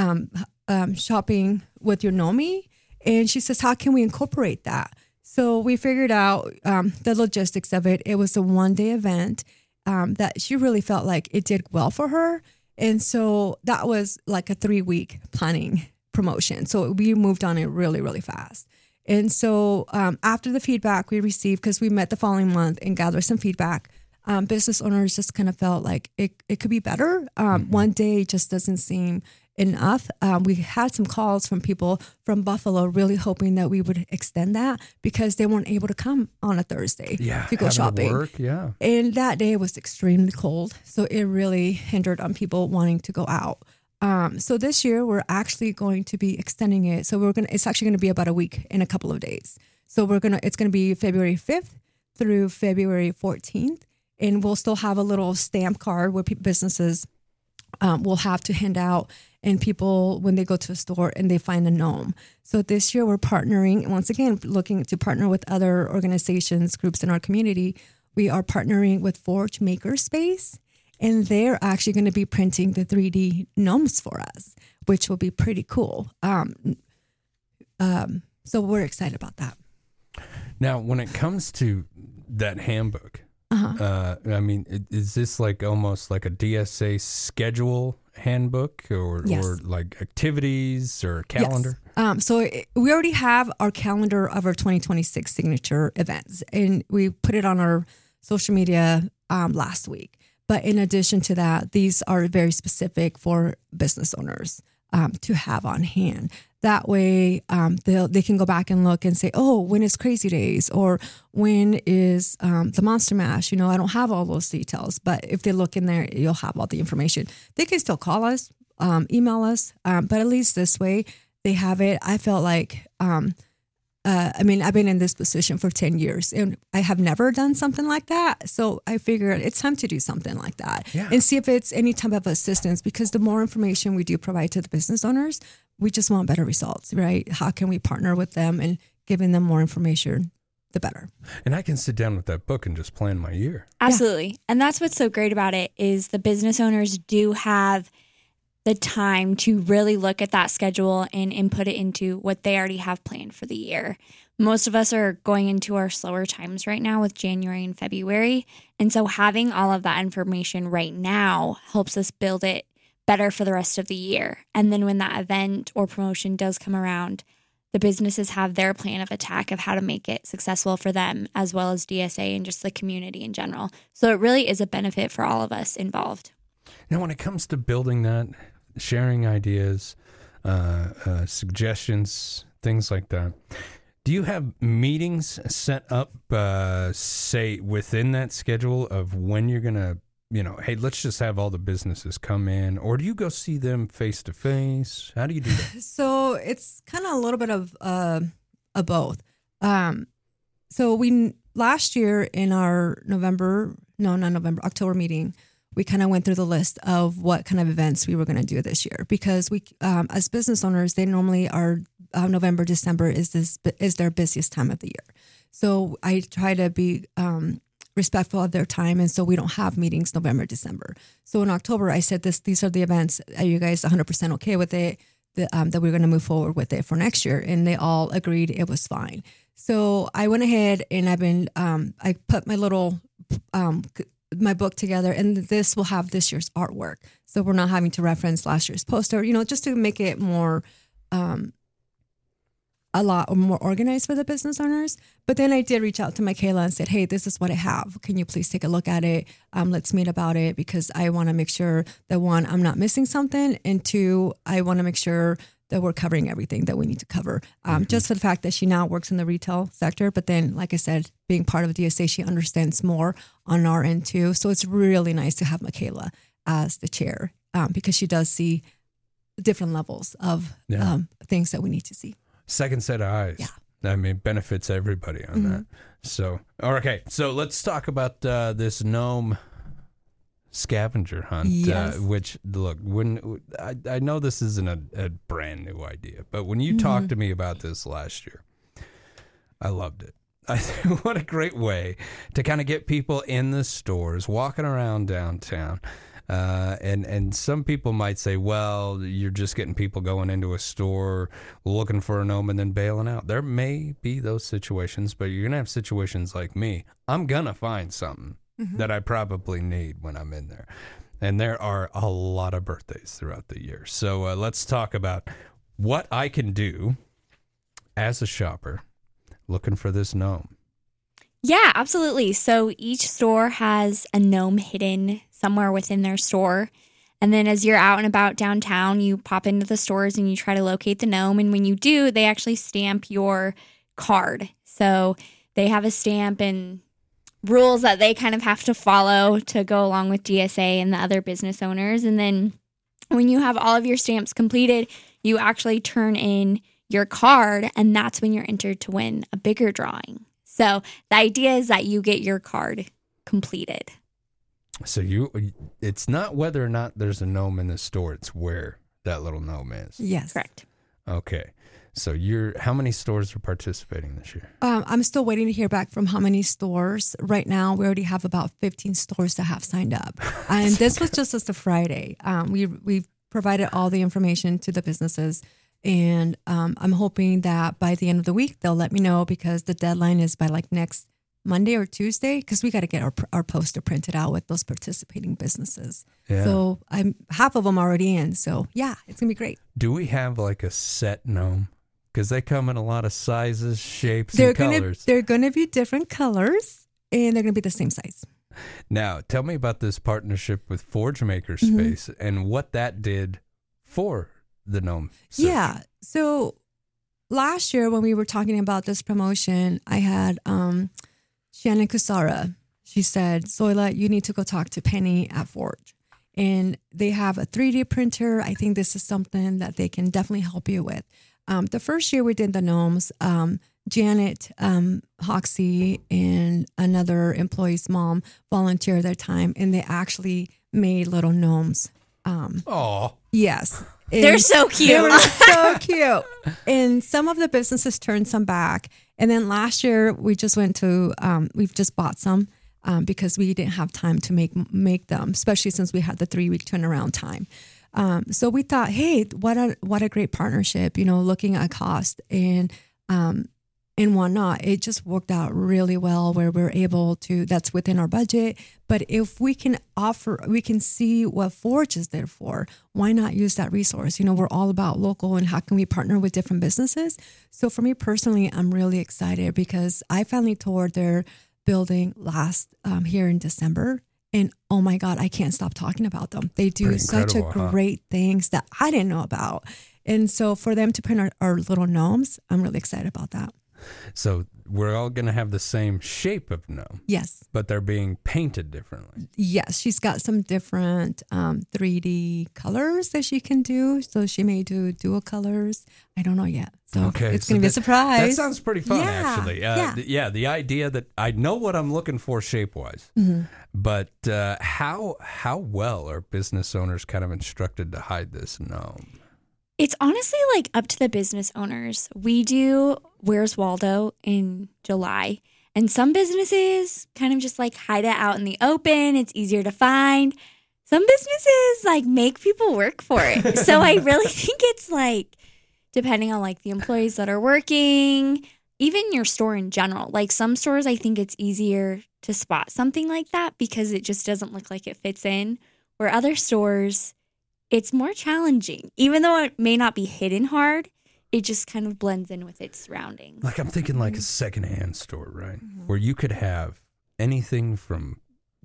N: shopping with your Nomi. And she says, how can we incorporate that? So we figured out the logistics of it. It was a 1-day event that she really felt like it did well for her. And so that was like a 3-week planning promotion. So we moved on it really, really fast. And so after the feedback we received, because we met the following month and gathered some feedback, business owners just kind of felt like it could be better. 1 day just doesn't seem enough. We had some calls from people from Buffalo really hoping that we would extend that because they weren't able to come on a Thursday to go shopping. And that day was extremely cold. So it really hindered on people wanting to go out. So this year we're actually going to be extending it. So it's actually going to be about a week in a couple of days. So it's going to be February 5th through February 14th. And we'll still have a little stamp card where businesses will have to hand out, and people, when they go to a store and they find a gnome. So this year we're partnering, once again, looking to partner with other organizations, groups in our community. We are partnering with Forge Makerspace, and they're actually going to be printing the 3D gnomes for us, which will be pretty cool. So we're excited about that.
F: Now, when it comes to that handbook, I mean, is this like almost like a DSA schedule handbook or like activities or calendar?
N: Yes. We already have our calendar of our 2026 signature events, and we put it on our social media last week. But in addition to that, these are very specific for business owners to have on hand. That way, they can go back and look and say, oh, when is Crazy Days? Or when is the Monster Mash? You know, I don't have all those details. But if they look in there, you'll have all the information. They can still call us, email us. But at least this way, they have it. I felt like, I've been in this position for 10 years and I have never done something like that. So I figured it's time to do something like that and see if it's any type of assistance, because the more information we do provide to the business owners, we just want better results, right? How can we partner with them and giving them more information, the better.
F: And I can sit down with that book and just plan my year.
O: Absolutely. Yeah. And that's what's so great about it is the business owners do have the time to really look at that schedule and input it into what they already have planned for the year. Most of us are going into our slower times right now with January and February. And so having all of that information right now helps us build it better for the rest of the year. And then when that event or promotion does come around, the businesses have their plan of attack of how to make it successful for them, as well as DSA and just the community in general. So it really is a benefit for all of us involved.
F: Now, when it comes to building that, sharing ideas, suggestions, things like that, do you have meetings set up, say, within that schedule of when you're going to, hey, let's just have all the businesses come in? Or do you go see them face to face? How do you do that?
N: So it's kind of a little bit of both. So we last year in our October meeting, we kind of went through the list of what kind of events we were going to do this year, because we, as business owners, they normally are November, December is their busiest time of the year. So I try to be respectful of their time, and so we don't have meetings November, December. So in October, I said these are the events. Are you guys 100% okay with it? That we're going to move forward with it for next year, and they all agreed it was fine. So I went ahead and I put my little my book together, and this will have this year's artwork. So we're not having to reference last year's poster, just to make it more, a lot more organized for the business owners. But then I did reach out to Michaela and said, hey, this is what I have. Can you please take a look at it? Let's meet about it, because I want to make sure that one, I'm not missing something. And two, I want to make sure that we're covering everything that we need to cover. Just for the fact that she now works in the retail sector. But then, like I said, being part of DSA, she understands more on our end too. So it's really nice to have Michaela as the chair, because she does see different levels of things that we need to see.
F: Second set of eyes. Yeah. I mean, benefits everybody on that. So, okay. So let's talk about this gnome scavenger hunt, which, look, when I know this isn't a brand new idea, but when you talked to me about this last year, I loved it. What a great way to kind of get people in the stores, walking around downtown. And some people might say, well, you're just getting people going into a store looking for a gnome and then bailing out. There may be those situations, but you're going to have situations like me. I'm going to find something that I probably need when I'm in there. And there are a lot of birthdays throughout the year. So let's talk about what I can do as a shopper looking for this gnome.
O: Yeah, absolutely. So each store has a gnome hidden somewhere within their store. And then as you're out and about downtown, you pop into the stores and you try to locate the gnome. And when you do, they actually stamp your card. So they have a stamp and rules that they kind of have to follow to go along with DSA and the other business owners. And then when you have all of your stamps completed, you actually turn in your card, and that's when you're entered to win a bigger drawing. So the idea is that you get your card completed.
F: So it's not whether or not there's a gnome in the store, it's where that little gnome is.
N: Yes.
O: Correct.
F: Okay. So how many stores are participating this year?
N: I'm still waiting to hear back from how many stores. Right now, we already have about 15 stores that have signed up. And this was just as a Friday. We've provided all the information to the businesses. And I'm hoping that by the end of the week, they'll let me know, because the deadline is by like next Monday or Tuesday, because we got to get our poster printed out with those participating businesses. Yeah. So half of them already in. So yeah, it's going to be great.
F: Do we have like a set gnome? Because they come in a lot of sizes, shapes, and colors.
N: They're going to be different colors, and they're going to be the same size.
F: Now, tell me about this partnership with Forge Makerspace and what that did for the gnome search.
N: Yeah. So last year when we were talking about this promotion, I had Shannon Kusara. She said, Zoila, you need to go talk to Penny at Forge. And they have a 3D printer. I think this is something that they can definitely help you with. The first year we did the gnomes, Janet Hoxie and another employee's mom volunteered their time, and they actually made little gnomes.
F: Oh,
N: yes.
O: They're so cute.
N: They were so cute. And some of the businesses turned some back. And then last year we just went to, we've just bought some because we didn't have time to make them, especially since we had the 3-week turnaround time. So we thought, hey, what a great partnership, looking at cost and whatnot. It just worked out really well where we're able to, that's within our budget. But if we can see what Forge is there for, why not use that resource? We're all about local and how can we partner with different businesses? So for me personally, I'm really excited because I finally toured their building last here in December. And oh my God, I can't stop talking about them. They do such a great things that I didn't know about. And so for them to print our little gnomes, I'm really excited about that.
F: So we're all going to have the same shape of gnome.
N: Yes.
F: But they're being painted differently.
N: Yes. She's got some different 3D colors that she can do. So she may do dual colors. I don't know yet. So it's going to be a surprise.
F: That sounds pretty fun, actually. The idea that I know what I'm looking for shape-wise. But how well are business owners kind of instructed to hide this gnome?
O: It's honestly like up to the business owners. We do Where's Waldo in July, and some businesses kind of just like hide it out in the open. It's easier to find. Some businesses like make people work for it. So I really think it's like depending on like the employees that are working, even your store in general. Like some stores, I think it's easier to spot something like that because it just doesn't look like it fits in. Where other stores, it's more challenging. Even though it may not be hidden hard, it just kind of blends in with its surroundings.
F: Like I'm thinking like a secondhand store, right? Where you could have anything from,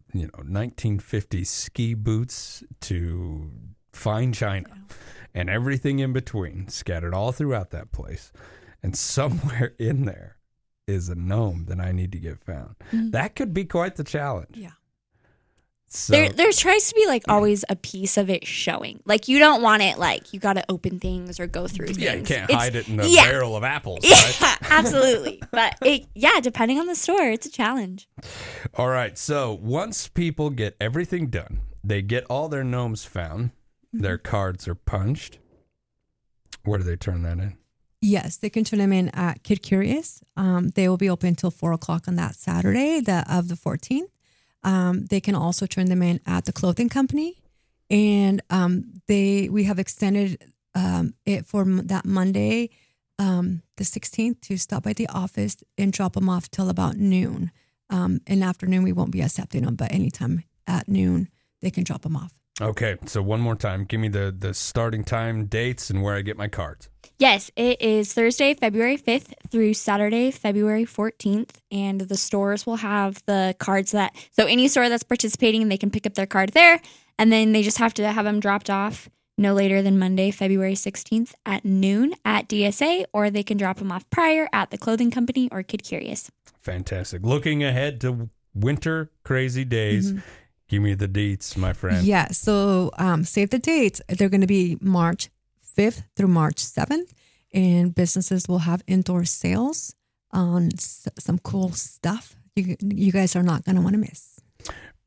F: 1950s ski boots to fine china and everything in between scattered all throughout that place. And somewhere in there is a gnome that I need to get found. That could be quite the challenge.
N: Yeah.
F: So,
O: there tries to be like always a piece of it showing. Like you don't want it like you got to open things or go through things.
F: Yeah, you can't hide it in the barrel of apples.
O: Yeah,
F: right?
O: Absolutely. But depending on the store, it's a challenge.
F: All right. So once people get everything done, they get all their gnomes found, their cards are punched. Where do they turn that in?
N: Yes, they can turn them in at Kid Curious. They will be open until 4:00 on that Saturday, of the 14th. They can also turn them in at the clothing company, and we have extended it for that Monday, the 16th, to stop by the office and drop them off till about noon. In the afternoon, we won't be accepting them, but anytime at noon, they can drop them off.
F: Okay, so one more time, give me the starting time, dates, and where I get my cards.
O: Yes, it is Thursday, February 5th through Saturday, February 14th, and the stores will have the cards so any store that's participating, they can pick up their card there, and then they just have to have them dropped off no later than Monday, February 16th at noon at DSA, or they can drop them off prior at the clothing company or Kid Curious.
F: Fantastic. Looking ahead to winter crazy days. Give me the dates, my friend.
N: Yeah, so save the dates. They're going to be March 5th through March 7th, and businesses will have indoor sales on some cool stuff you guys are not going to want to miss.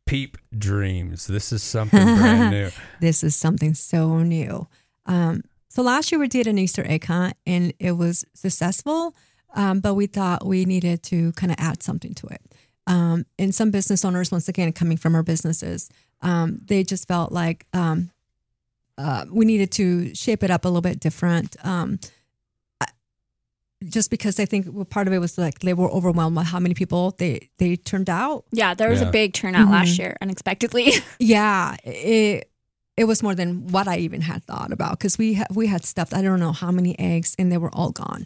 F: Peep Dreams. This is something brand new.
N: This is something so new. So last year we did an Easter egg hunt and it was successful, but we thought we needed to kind of add something to it. And some business owners, once again, coming from our businesses, they just felt like we needed to shape it up a little bit different. Just because I think part of it was like they were overwhelmed by how many people they turned out.
O: Yeah, there was a big turnout last year, unexpectedly.
N: Yeah, it was more than what I even had thought about because we had stuffed I don't know how many eggs and they were all gone.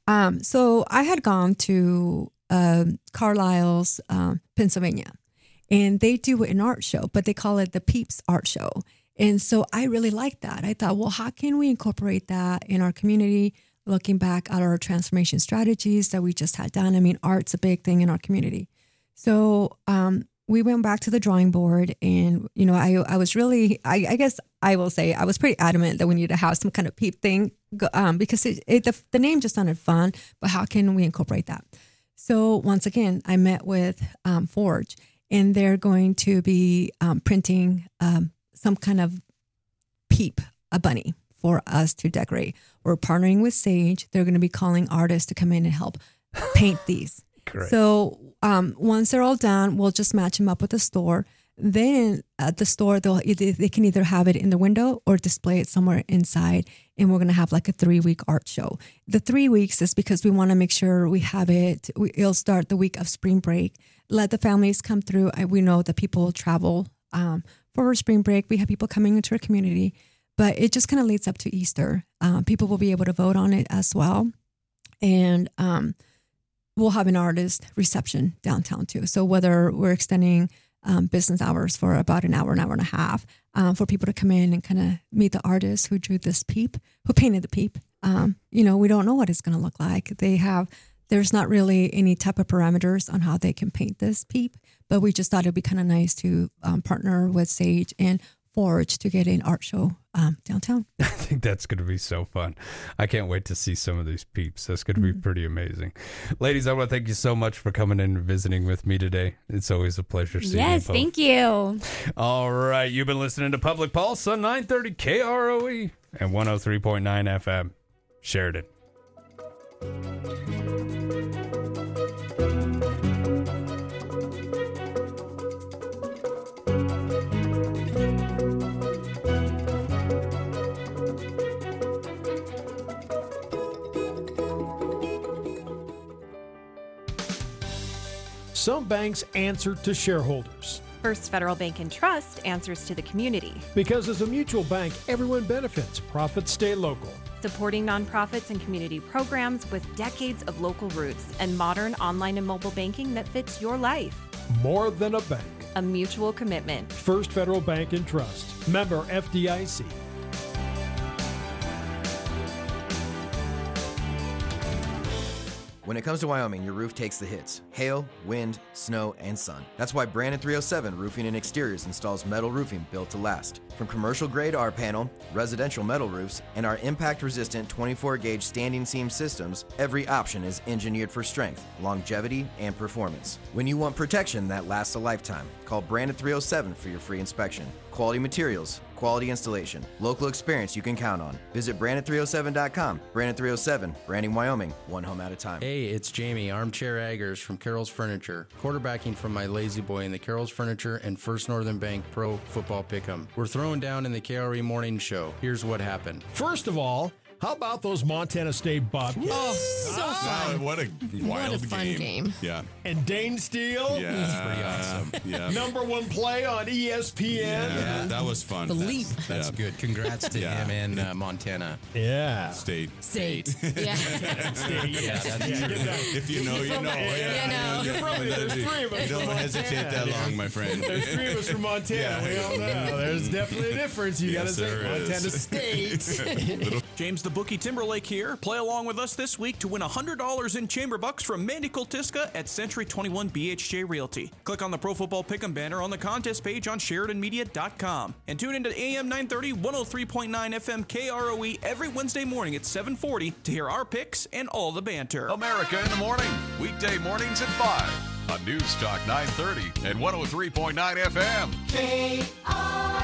N: So I had gone to Carlisle's, Pennsylvania, and they do an art show, but they call it the Peeps Art Show. And so I really liked that. I thought, well, how can we incorporate that in our community? Looking back at our transformation strategies that we just had done. I mean, art's a big thing in our community. So we went back to the drawing board and, you know, I was really, I guess I will say I was pretty adamant that we need to have some kind of peep thing because the name just sounded fun, but how can we incorporate that? So once again, I met with Forge and they're going to be printing some kind of peep, a bunny for us to decorate. We're partnering with Sage. They're going to be calling artists to come in and help paint these.
F: Great.
N: So once they're all done, we'll just match them up with the store. Then at the store, they can either have it in the window or display it somewhere inside. And we're going to have like a 3-week art show. The 3 weeks is because we want to make sure we have it. It'll start the week of spring break. Let the families come through. We know that people travel for spring break. We have people coming into our community. But it just kind of leads up to Easter. People will be able to vote on it as well. And we'll have an artist reception downtown too. So whether we're extending business hours for about an hour and a half for people to come in and kind of meet the artist who drew this peep, who painted the peep. You know, we don't know what it's going to look like. There's not really any type of parameters on how they can paint this peep, but we just thought it'd be kind of nice to partner with Sage and Forge to get an art show downtown.
F: I think that's going to be so fun. I can't wait to see some of these peeps. That's going to be pretty amazing. Ladies, I want to thank you so much for coming in and visiting with me today. It's always a pleasure seeing you both.
O: Yes, thank you.
F: All right, you've been listening to Public Pulse on 930 KROE and 103.9 FM. Sheridan.
A: Some banks answer to shareholders.
H: First Federal Bank and Trust answers to the community.
A: Because as a mutual bank, everyone benefits. Profits stay local.
H: Supporting nonprofits and community programs with decades of local roots and modern online and mobile banking that fits your life.
A: More than a bank.
H: A mutual commitment.
A: First Federal Bank and Trust. Member FDIC.
P: When it comes to Wyoming, your roof takes the hits. Hail, wind, snow, and sun. That's why Brandon 307 Roofing and Exteriors installs metal roofing built to last. From commercial-grade R-panel, residential metal roofs, and our impact-resistant 24-gauge standing seam systems, every option is engineered for strength, longevity, and performance. When you want protection that lasts a lifetime, call Brandon 307 for your free inspection. Quality materials, quality installation, local experience you can count on. Visit Brandon307.com. Brandon 307, branding Wyoming, one home at a time.
Q: Hey, it's Jamie, Armchair Aggers from Carroll's Furniture, quarterbacking from my lazy boy in the Carroll's Furniture and First Northern Bank Pro Football Pick'em. We're throwing down in the KRE Morning Show. Here's what happened.
A: First of all, how about those Montana State Bobcats?
R: Oh, so fun.
S: What a wild
R: What a fun game.
S: Yeah.
A: And Dane Steele?
S: Yeah.
A: He's pretty awesome.
S: Yeah.
A: Number one play on ESPN.
S: Yeah, that was fun.
R: The leap.
Q: That's good. Congrats to him and Montana.
A: Yeah.
S: State.
R: Yeah.
Q: Yeah, that's
S: If you know, you know. Yeah.
R: You know.
A: There's three of us
S: You
A: from
S: don't hesitate
A: Montana.
S: that long, my friend.
A: There's three of us from Montana. We all know. There's definitely a difference. You got to
S: Yes,
A: say
S: there
A: Montana
S: is.
A: State.
M: James the Bookie Timberlake here. Play along with us this week to win $100 in chamber bucks from Mandy Koltiska at Century 21 BHJ Realty. Click on the Pro Football Pick'em banner on the contest page on SheridanMedia.com. And tune into AM 930 103.9 FM KROE every Wednesday morning at 7:40 to hear our picks and all the banter.
T: America in the Morning, weekday mornings at 5 on News Talk 930 and 103.9 FM.